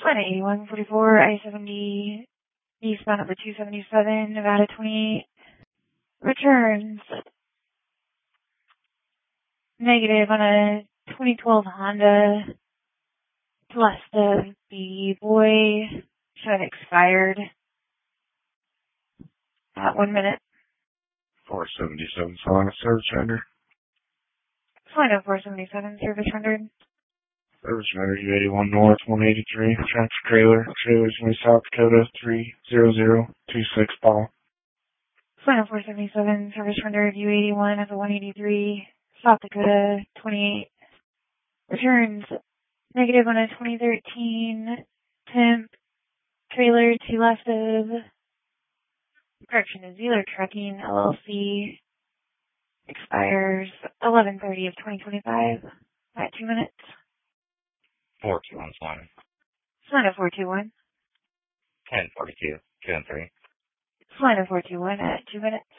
Flight 8144, I-70, eastbound number 277, Nevada 28. Returns negative on a 2012 Honda to west of the boy. Should have expired at 1 minute. 477 Solana service render. Flight 477, service rendered. Service render U81 North 183. Tractor trailer. Trailers in South Dakota 30026 Paul. Flight 477, service rendered U81 at the 183. South Dakota 28. Returns negative on a 2013 temp trailer to left of correction is Dealer Trucking LLC. Expires 11/30 of 2025 at 2 minutes. 421 Solana. Solana 421. 1042, 2 and 3. Solana 421 at 2 minutes.